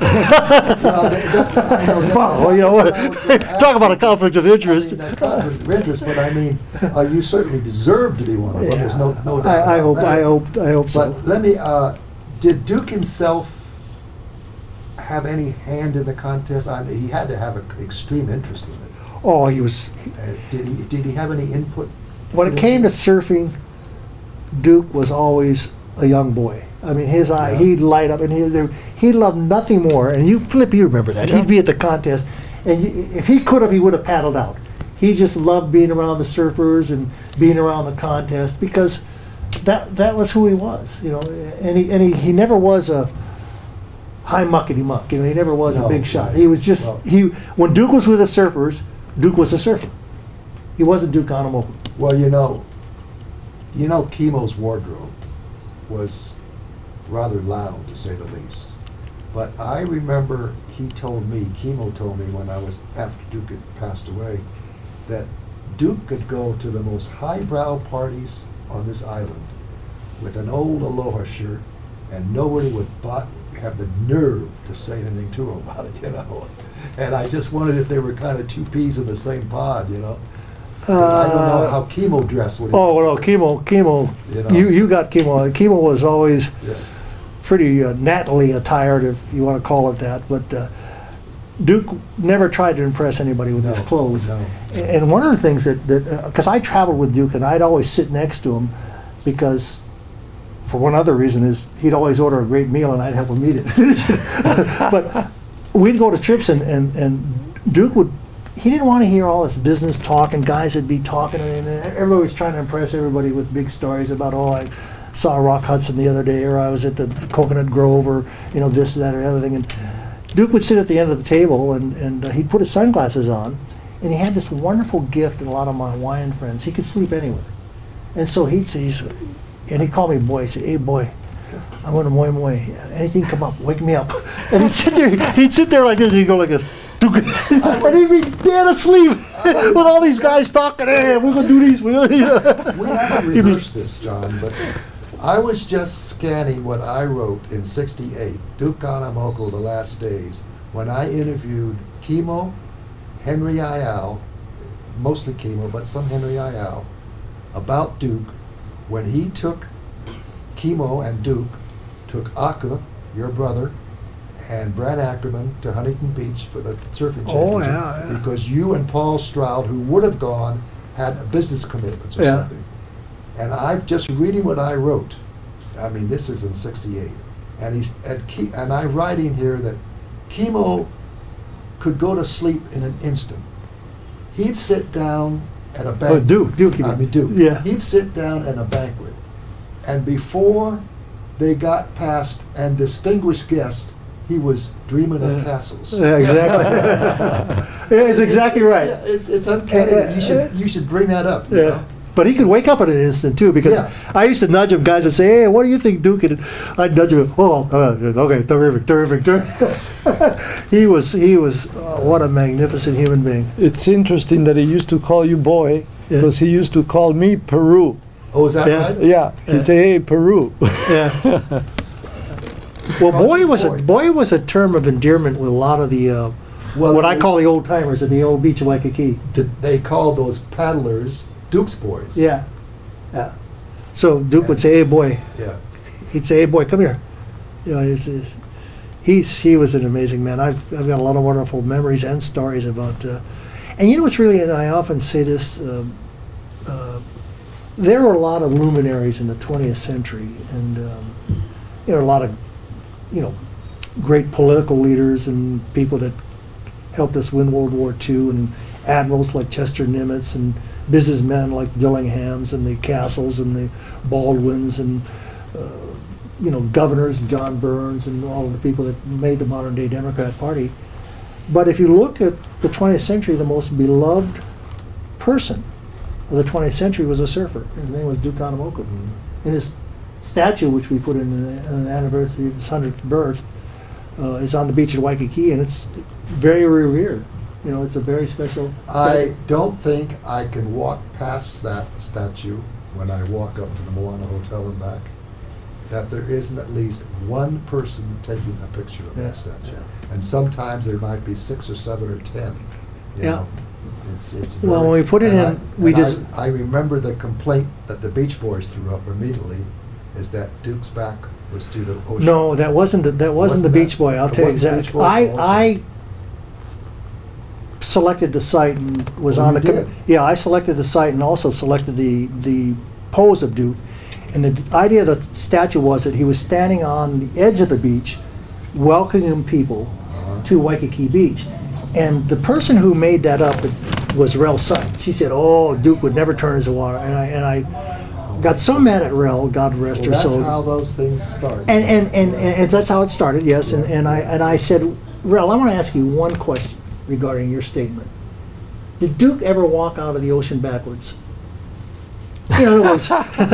Talk about a conflict of interest. I mean, that conflict of interest, but I mean, you certainly deserve to be one of them. There's no doubt. I about hope that. so. But let me. Did Duke himself have any hand in the contest? He had to have an extreme interest in it. Oh, he was. Did he have any input? When it came to surfing, Duke was always a young boy. I mean, his eye, Yeah. he'd light up, and he loved nothing more. And you remember that. Yeah. He'd be at the contest, and if he could have, he would have paddled out. He just loved being around the surfers and being around the contest because that was who he was, And he never was a high muckety muck. He never was a No, big shot. right. He was just Well- when Duke was with the surfers, Duke was a surfer. He wasn't Duke Kahanamoku. Well, Kimo's wardrobe was rather loud, to say the least. But I remember Kimo told me when after Duke had passed away, that Duke could go to the most highbrow parties on this island with an old Aloha shirt, and nobody would have the nerve to say anything to him about it, And I just wondered if they were kind of two peas in the same pod, 'Cause I don't know how Kimo dressed when he. Oh, well, no, Kimo, you got Kimo. Kimo was always Yeah. pretty nattily attired, if you want to call it that. But Duke never tried to impress anybody with his clothes. No. And one of the things because I traveled with Duke, and I'd always sit next to him because, for one other reason, is he'd always order a great meal and I'd help him eat it. But we'd go to trips, and Duke would. He didn't want to hear all this business talk, and guys would be talking, and everybody was trying to impress everybody with big stories about, I saw Rock Hudson the other day, or I was at the Coconut Grove, or this, that, or the other thing. And Duke would sit at the end of the table, and he'd put his sunglasses on, and he had this wonderful gift. And a lot of my Hawaiian friends, he could sleep anywhere, and so he'd call me boy. He'd say, "Hey, boy, I'm going to Moy Moy. Anything come up, wake me up. And he'd sit there like this, and he'd go like this. And he'd be dead asleep with all these guys talking, hey, we're going to do these. We haven't rehearsed this, John, but I was just scanning what I wrote in '68, Duke Kahanamoku, The Last Days, when I interviewed Kimo, Henry Ayal, mostly Kimo, but some Henry Ayal, about Duke, when he took Kimo and Duke, took Aka, your brother, and Brad Ackerman to Huntington Beach for the surfing championship. Oh, yeah. Because you and Paul Stroud, who would have gone, had business commitments or Yeah. something. And I'm just reading what I wrote. I mean, this is in '68. And I'm writing here that Kimo could go to sleep in an instant. He'd sit down at a banquet. Duke. Duke. Yeah. He'd sit down at a banquet. And before they got past and distinguished guest, he was dreaming of castles. Yeah, exactly. Yeah, it's exactly right. Yeah, it's uncanny. You should bring that up. You Yeah. know? But he could wake up in an instant too, because Yeah. I used to nudge him, guys, and say, "Hey, what do you think, Duke?" And I'd nudge him. Oh, okay, terrific. He was what a magnificent human being. It's interesting that he used to call you boy, Yeah. because he used to call me Peru. Oh, is that Yeah. right? Yeah, he'd Yeah. say, hey, Peru. Yeah. Well, boy was a term of endearment with a lot of the what I call the old timers at the old beach of Waikiki. They called those paddlers Duke's boys. Yeah. So Duke would say, "Hey, boy." Yeah. He'd say, "Hey, boy, come here." You know, he was an amazing man. I've got a lot of wonderful memories and stories about. And you know what's really, and I often say this. There were a lot of luminaries in the 20th century, and you know, a lot of, you know, great political leaders and people that helped us win World War II, and admirals like Chester Nimitz, and businessmen like Dillinghams, and the Castles, and the Baldwins, and you know, governors, John Burns, and all of the people that made the modern day Democrat Party. But if you look at the 20th century, the most beloved person of the 20th century was a surfer. His name was Duke Kahanamoku. And his statue, which we put in an anniversary of his 100th birth, is on the beach at Waikiki, and it's very revered. You know, it's a very special I statue. don't think I can walk past that statue when I walk up to the Moana Hotel and back, that there isn't at least one person taking a picture of Yeah, that statue. yeah. And sometimes there might be 6 or 7 or 10. You Yeah. know. It's Well, when we put it and in, we just. I remember the complaint that the Beach Boys threw up immediately is that Duke's back was to the ocean. No, that wasn't the Wasn't Beach that- Boy. I'll it tell you wasn't the exactly. Beach Boy? Oh, okay. I selected the site and was Oh, on you the did? Yeah, I selected the site and also selected the pose of Duke. And the idea of the statue was that he was standing on the edge of the beach, welcoming people to Waikiki Beach. And the person who made that up was Rel Sutton. She said, "Oh, Duke would never turn his water." And I got so mad at Rel, God rest Well, her that's soul. how those things start. And that's how it started, yes. And I said, "Rel, I want to ask you one question regarding your statement. Did Duke ever walk out of the ocean backwards?" In other words,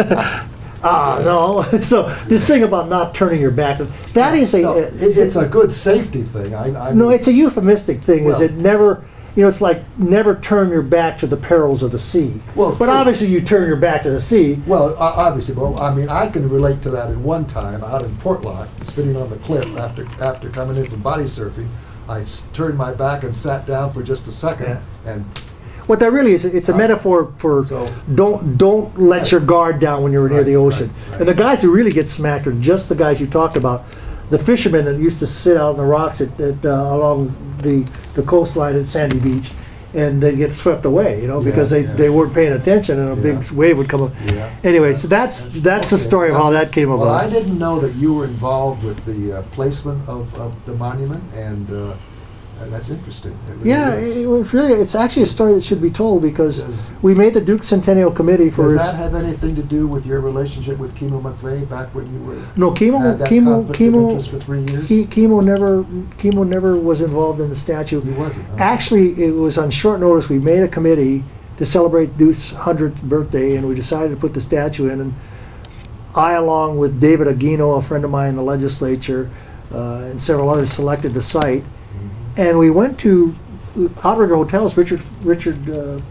no. So this thing about not turning your back, that is No, it's a good safety thing. I no, mean, it's a euphemistic thing. Is Well- it never? You know, it's like never turn your back to the perils of the sea. Well, but true. obviously you turn your back to the sea. Well, obviously, well, I mean, I can relate to that in one time out in Portlock, sitting on the cliff after coming in from body surfing. I turned my back and sat down for just a second, Yeah. and What that really is, it's a metaphor for So- don't let your guard down when you're near Right, the ocean. right. And the guys who really get smacked are just the guys you talked about, the fishermen that used to sit out on the rocks along the coastline at Sandy Beach, and they get swept away, you know, Yeah, because yeah. they weren't paying attention, and a big Yeah. wave would come up. Yeah. Anyway, so that's the Okay, story of how that came Well, I about. didn't know that you were involved with the placement of the monument, and that's interesting. It really Yeah, is. it's actually a story that should be told because Does- we made the Duke Centennial Committee for Does his. that have anything to do with your relationship with Kimo McVeigh back when you were No, had that conflict of interest for 3 years? Kimo never was involved in the statue. He wasn't. huh? Actually, it was on short notice. We made a committee to celebrate Duke's 100th birthday, and we decided to put the statue in. And I, along with David Aguino, a friend of mine in the legislature, and several others, selected the site. And we went to Outrigger Hotels, Richard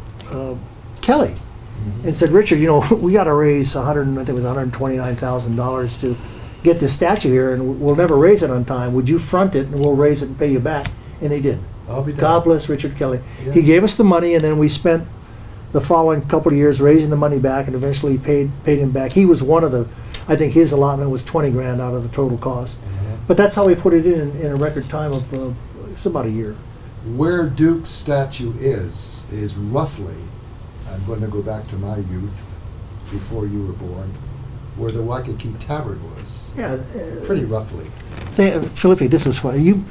Kelly, and said, Richard, you know, we got to raise I think it was $129,000 to get this statue here, and we'll never raise it on time. Would you front it, and we'll raise it and pay you back? And they did. I'll be God damned. bless Richard Kelly. Yeah. He gave us the money, and then we spent the following couple of years raising the money back, and eventually paid him back. He was one of the, I think his allotment was 20 grand out of the total cost. But that's how we put it in a record time of it's about a year. Where Duke's statue is roughly, I'm going to go back to my youth, before you were born, where the Waikiki Tavern was. Yeah. Pretty roughly. Philippi, this was funny.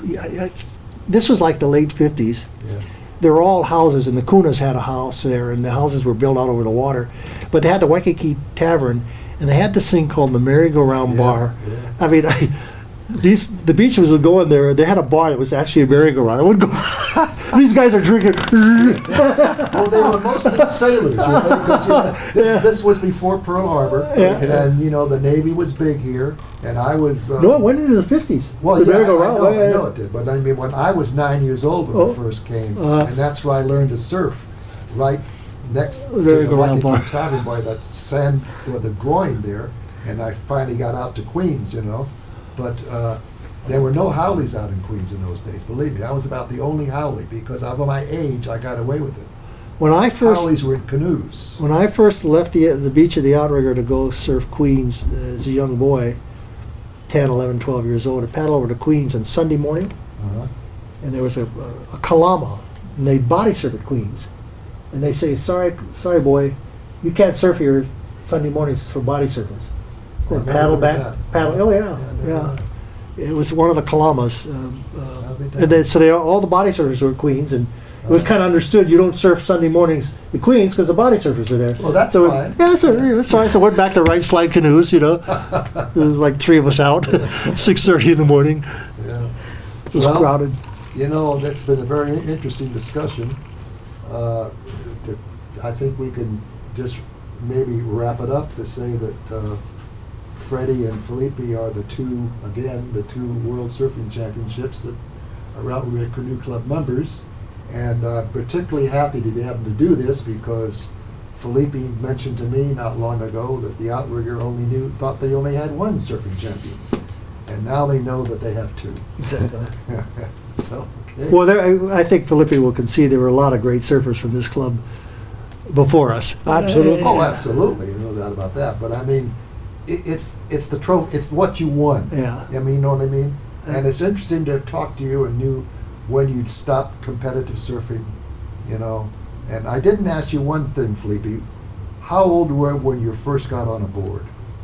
This was like the late 50s. Yeah. They were all houses, and the Kunas had a house there, and the houses were built out over the water. But they had the Waikiki Tavern, and they had this thing called the Merry-Go-Round Bar. Yeah. I mean, the beaches would go in there. They had a bar that was actually a merry-go-round. I would go. These guys are drinking. Well, they were mostly sailors, you know, 'cause, you know, this was before Pearl Harbor, Yeah. and you know the Navy was big here, and I was. No, it went into the 50s. Well, the yeah, merry-go-round. I know it did, but I mean, when I was 9 years old when Oh. I first came, Uh-huh. and that's where I learned to surf, right next to the Merry-go-round bar. Waikiki Tavern by that sand, or the groin there, and I finally got out to Queens, you know, but there were no Howleys out in Queens in those days. Believe me, I was about the only Howley because of my age, I got away with it. When I first Howleys were in canoes. When I first left the beach of the Outrigger to go surf Queens as a young boy, 10, 11, 12 years old, I paddled over to Queens on Sunday morning, Uh-huh. and there was a Kalama, and they body surf at Queens. And they say, sorry boy, you can't surf here Sunday mornings for body surfers. I And never paddle heard back, that. paddle, oh yeah, I never yeah. heard that. It was one of the Kalamas. I'll be And damned. then, so all the body surfers were at Queens, and it was kind of understood you don't surf Sunday mornings at Queens because the body surfers are there. Well, that's so fine. Yeah, so I went back to right slide canoes, you know. There was like 3 of us out, 6:30 in the morning. Yeah. It was Well, crowded. You know, that's been a very interesting discussion. I think we can just maybe wrap it up to say that Freddie and Felipe are the two World Surfing Championships that are Outrigger Canoe Club members. And particularly happy to be able to do this because Felipe mentioned to me not long ago that the Outrigger thought they only had one surfing champion. And now they know that they have two. Exactly. So, okay. Well, I think Felipe will concede there were a lot of great surfers from this club before us. Absolutely. Oh, absolutely, no doubt about that. But I mean, it's the trophy. It's what you won. Yeah. I mean, you know what I mean. And it's interesting to talk to you and knew when you'd stopped competitive surfing, you know. And I didn't ask you one thing, Felipe. How old were you when you first got on a board?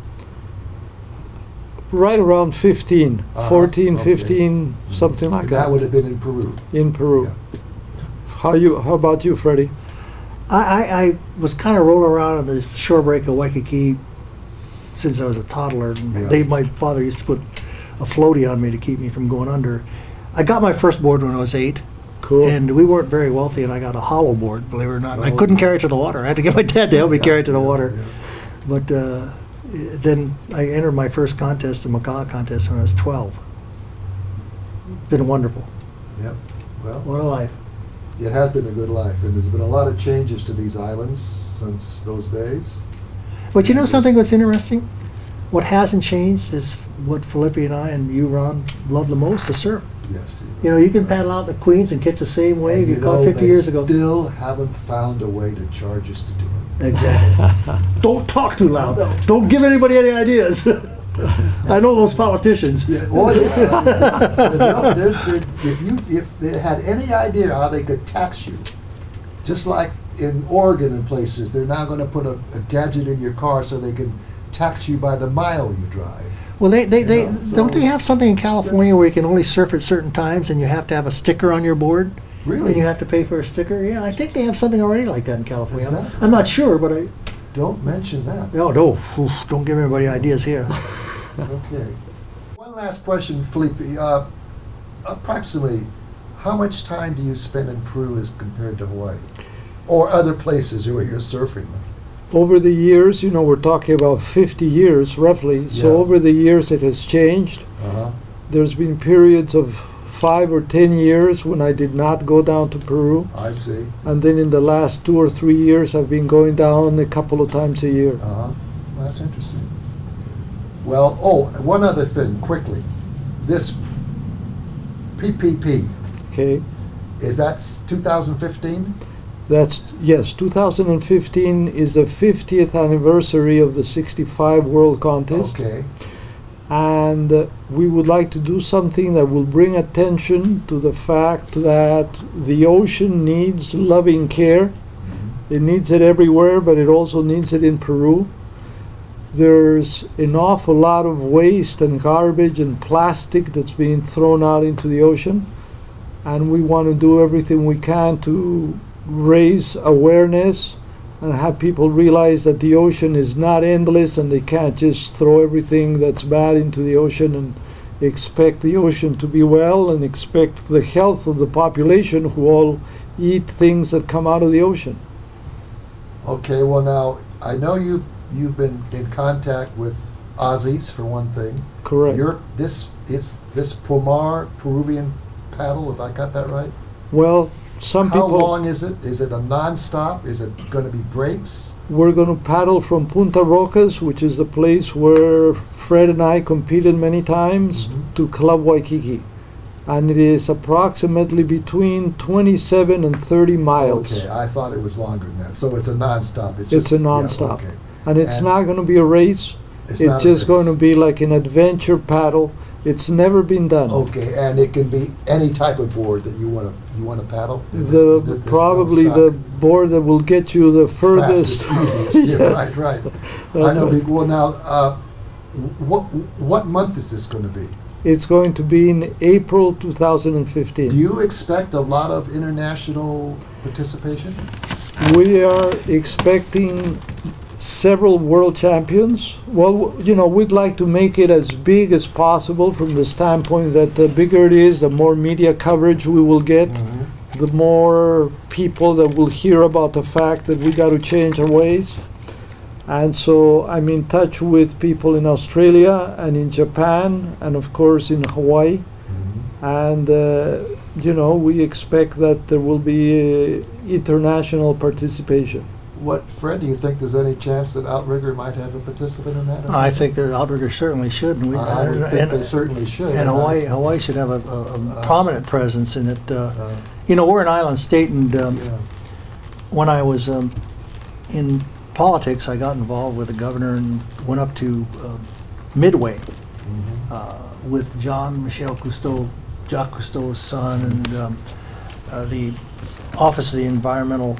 Right around 15, Uh-huh, 14, okay. 15, something like That that, would have been in Peru. in Peru. Yeah. How about you, Freddie? I was kind of rolling around on the shore break of Waikiki since I was a toddler. Yeah. My father used to put a floaty on me to keep me from going under. I got my first board when I was 8. Cool. And we weren't very wealthy, and I got a hollow board, believe it or not. I Oh. couldn't carry it to the water. I had to get my dad to help me carry it to the Yeah, water. yeah. But then I entered my first contest, the Macau contest, when I was 12. Been wonderful. Yep. Well, What a life. it has been a good life, and there's been a lot of changes to these islands since those days. But you know something that's interesting? What hasn't changed is what Felipe and I and you, Ron, love the most, the surf. Yes. You know, you can paddle out the Queens and catch the same wave And you caught 50 years ago. Still haven't found a way to charge us to do it. Exactly. Don't talk too loud. Don't give anybody any ideas. I know those politicians. Oh yeah. You know, if they had any idea how they could tax you, just like in Oregon and places, they're now going to put a gadget in your car so they can tax you by the mile you drive. Well, they You know, don't they so have something in California that's- where you can only surf at certain times and you have to have a sticker on your board? Really? And you have to pay for a sticker? Yeah, I think they have something already like that in California. Is that? I'm not sure, but I... Don't mention that. No, don't give anybody ideas here. Okay. One last question, Felipe. Approximately, how much time do you spend in Peru as compared to Hawaii? Or other places where you're surfing? over the years, you know, we're talking about 50 years roughly. So Yeah. over the years it has changed. Uh-huh. There's been periods of 5 or 10 years when I did not go down to Peru. I see. And then in the last 2 or 3 years, I've been going down a couple of times a year. Uh-huh. Well, that's interesting. Well, oh, one other thing, quickly. This PPP, Okay, is that 2015? that's, yes, 2015 is the 50th anniversary of the 65 World Contest. Okay. And we would like to do something that will bring attention to the fact that the ocean needs loving care. It needs it everywhere, but it also needs it in Peru. There's an awful lot of waste and garbage and plastic that's being thrown out into the ocean, and we want to do everything we can to raise awareness and have people realize that the ocean is not endless and they can't just throw everything that's bad into the ocean and expect the ocean to be well and expect the health of the population who all eat things that come out of the ocean. Okay, well now, I know you've been in contact with Aussies, for one thing. Correct. It's this Pomar Peruvian paddle, if I got that right? Well, some How people, long is it? Is it a non-stop? Is it going to be breaks? we're going to paddle from Punta Rocas, which is the place where Fred and I competed many times, Mhm. to Club Waikiki. And it is approximately between 27 and 30 miles. Okay, I thought it was longer than that. So it's a non-stop. It's a non-stop. Yeah, okay. And it's And not going to be a race. It's It's not a just going to race. be like an adventure paddle. It's never been done. Okay, and it can be any type of board that you want to paddle. There's no Probably stock. the board that will get you the furthest. Fastest, easiest. Yeah, right, right. I That's know. right. Well, now, what month is this going to be? It's going to be in April 2015. Do you expect a lot of international participation? We are expecting several world champions. Well, you know, we'd like to make it as big as possible from the standpoint that the bigger it is, the more media coverage we will get, the more people that will hear about the fact that we got to change our ways. And so I'm in touch with people in Australia and in Japan and of course in Hawaii. And you know, we expect that there will be international participation. What, Fred, do you think there's any chance that Outrigger might have a participant in that? or I something? think the Outrigger certainly should. And, I would think they certainly should. and Hawaii should have a prominent presence in it. You know, we're an island state, and Yeah. when I was in politics, I got involved with the governor and went up to Midway Mhm. with John Michel Cousteau, Jacques Cousteau's son, and the Office of the Environmental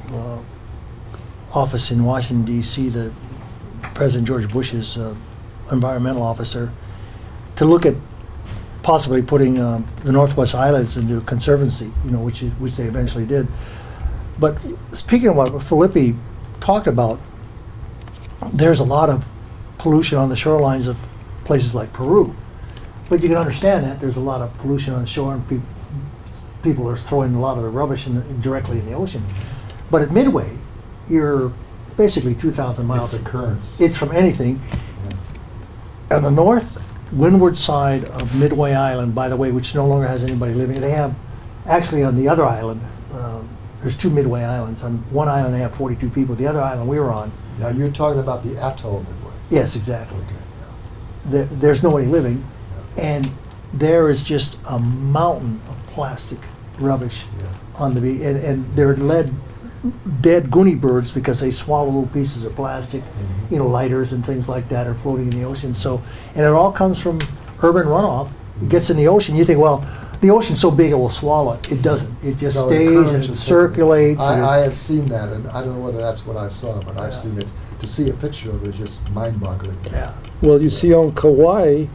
Office in Washington, D.C., the President George Bush's environmental officer, to look at possibly putting the Northwest Islands into a conservancy, you know, which they eventually did. But speaking of what Felipe talked about, there's a lot of pollution on the shorelines of places like Peru. But you can understand that there's a lot of pollution on the shore, and people are throwing a lot of the rubbish directly in the ocean. But at Midway, you're basically 2,000 miles. It's the currents. It's from anything. Yeah. On the north windward side of Midway Island, by the way, which no longer has anybody living, they have, actually on the other island, there's two Midway Islands. On one island they have 42 people. The other island we were on, Now, you're talking about the atoll Midway. yes, exactly. Okay. There's nobody living, and there is just a mountain of plastic rubbish Yeah. on the beach, and they're dead goonie birds because they swallow little pieces of plastic, Mhm. you know, lighters and things like that are floating in the ocean. So, and it all comes from urban runoff. It gets in the ocean. You think, well, the ocean's so big it will swallow it. It doesn't. It just No, stays and currents it is circulates. and I have seen that, and I don't know whether that's what I saw, but I've Yeah. seen it. To see a picture of it is just mind-boggling. yeah. Well, you see, on Kauai,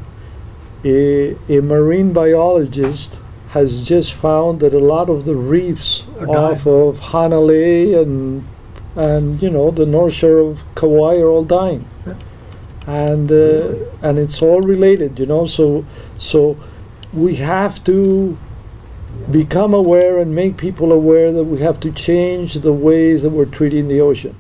a marine biologist has just found that a lot of the reefs Are off dying. of Hanalei and you know, the north shore of Kauai are all dying. Yeah. And Really? and it's all related, you know. So we have to Yeah. become aware and make people aware that we have to change the ways that we're treating the ocean.